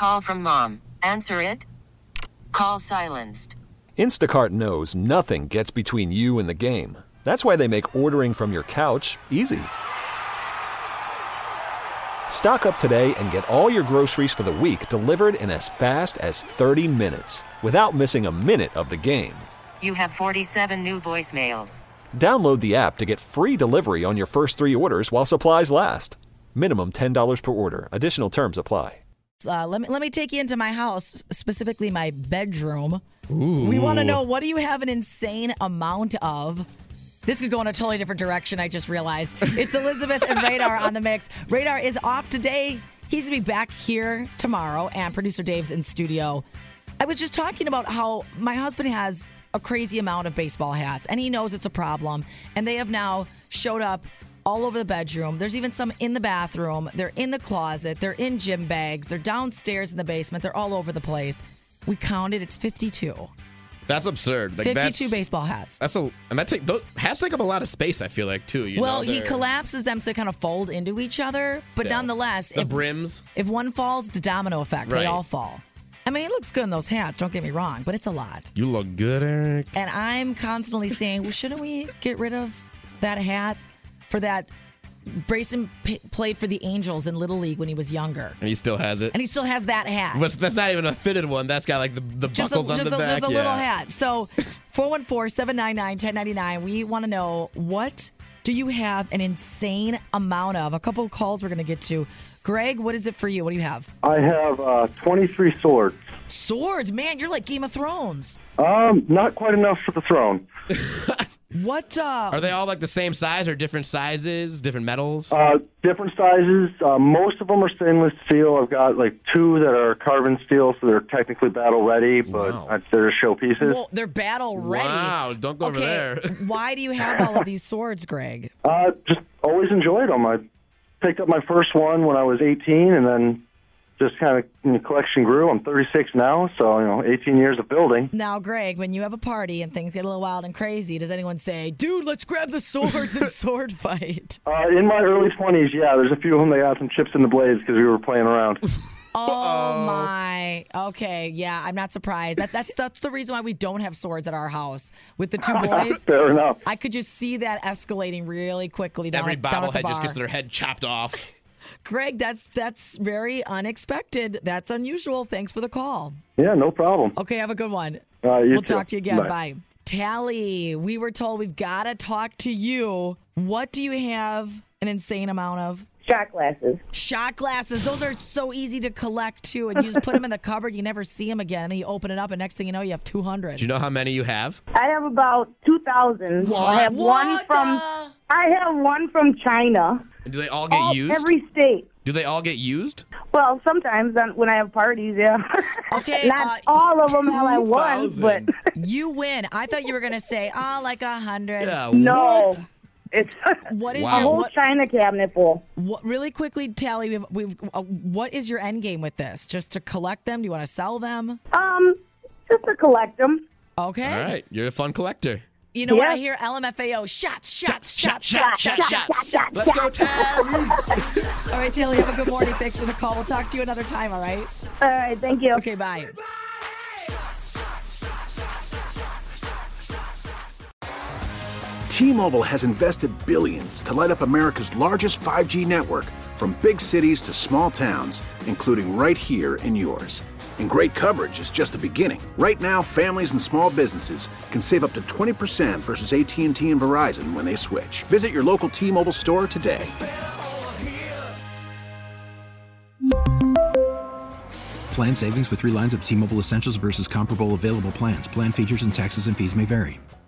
call from mom. Answer it. Call silenced. Instacart knows nothing gets between you and the game. That's why they make ordering from your couch easy. Stock up today and get all your groceries for the week delivered in as fast as 30 minutes without missing a minute of the game. You have 47 new voicemails. Download the app to get free delivery on your first 3 orders while supplies last. Minimum $10 per order. Additional terms apply. Let me take you into my house, specifically my bedroom. Ooh. We want to know, what do you have an insane amount of? This could go in a totally different direction, I just realized. It's Elizabeth and Radar on the mix. Radar is off today. He's going to be back here tomorrow, and producer Dave's in studio. I was just talking about how my husband has a crazy amount of baseball hats, and he knows it's a problem, and they have now showed up all over the bedroom. There's even some in the bathroom. They're in the closet. They're in gym bags. They're downstairs in the basement. They're all over the place. We counted. It's 52. That's absurd. Like 52 baseball hats. And those hats take up a lot of space, I feel like, too. He collapses them so they kind of fold into each other. But nonetheless, the brims. If one falls, it's a domino effect. Right. They all fall. I mean, it looks good in those hats. Don't get me wrong, but it's a lot. You look good, Eric. And I'm constantly saying, well, shouldn't we get rid of that hat for that? Brayson played for the Angels in Little League when he was younger. And he still has it. And he still has that hat. But that's not even a fitted one. That's got like the buckles on the back. Just a little hat. So 414-799-1099. We want to know, what do you have an insane amount of? A couple of calls we're going to get to. Greg, what is it for you? What do you have? I have 23 swords. Swords? Man, you're like Game of Thrones. Not quite enough for the throne. What? Are they all like the same size or different sizes, different metals? Different sizes. Most of them are stainless steel. I've got like 2 that are carbon steel, so they're technically battle ready, but they're showpieces. Well, they're battle ready. Wow, don't go over there. Why do you have all of these swords, Greg? Just always enjoyed them. I picked up my first one when I was 18, and then just kind of the collection grew. I'm 36 now, so 18 years of building. Now, Greg, when you have a party and things get a little wild and crazy, does anyone say, "Dude, let's grab the swords and sword fight"? In my early 20s, yeah, there's a few of them that got some chips in the blades because we were playing around. Oh my! Okay, yeah, I'm not surprised. That's the reason why we don't have swords at our house with the 2 boys. Fair enough. I could just see that escalating really quickly. Every bobblehead just gets their their head chopped off. Greg, that's very unexpected. That's unusual. Thanks for the call. Yeah, no problem. Okay, have a good one. We'll talk to you again. Bye. Tally, we were told we've got to talk to you. What do you have an insane amount of? Shot glasses. Shot glasses. Those are so easy to collect, too. And you just put them in the cupboard. You never see them again. And then you open it up, and next thing you know, you have 200. Do you know how many you have? I have about 2,000. What? I have one from China. And do they all get used? Every state. Do they all get used? Well, sometimes when I have parties, yeah. Okay. Not all of them all at once, but you win. I thought you were going to say, like 100. Yeah, no. what? It's what is a whole China cabinet full. Really quickly, Tally, what is your end game with this? Just to collect them? Do you want to sell them? Just to collect them. Okay. All right. You're a fun collector. You know what I hear? LMFAO. Shots. Let's go, Tally. All right, Tally, have a good morning. Thanks for the call. We'll talk to you another time, all right? All right, thank you. Okay, bye. T-Mobile has invested billions to light up America's largest 5G network, from big cities to small towns, including right here in yours. And great coverage is just the beginning. Right now, families and small businesses can save up to 20% versus AT&T and Verizon when they switch. Visit your local T-Mobile store today. Plan savings with 3 lines of T-Mobile Essentials versus comparable available plans. Plan features and taxes and fees may vary.